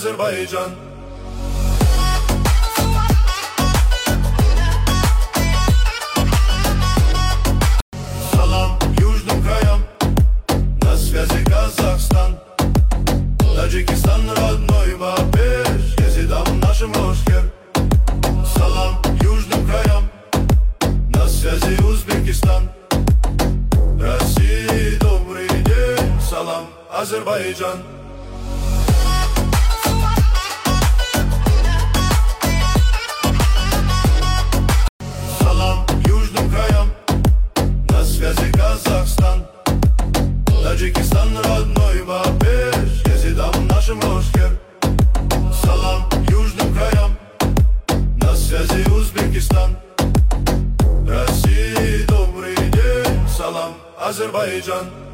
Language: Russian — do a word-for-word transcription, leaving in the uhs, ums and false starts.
Азербайджан. Салам южным краям, на связи Казахстан, Таджикистан родной Бабеш, езидам нашим Ошкер. Салам южным краям, на связи Узбекистан, России добрый день, салам Азербайджан. Салам южным краям, на связи Казахстан, Таджикистан родной Бабеш, езидам нашим Ошкер. Салам южным краям, на связи Узбекистан, России добрый день, салам Азербайджан.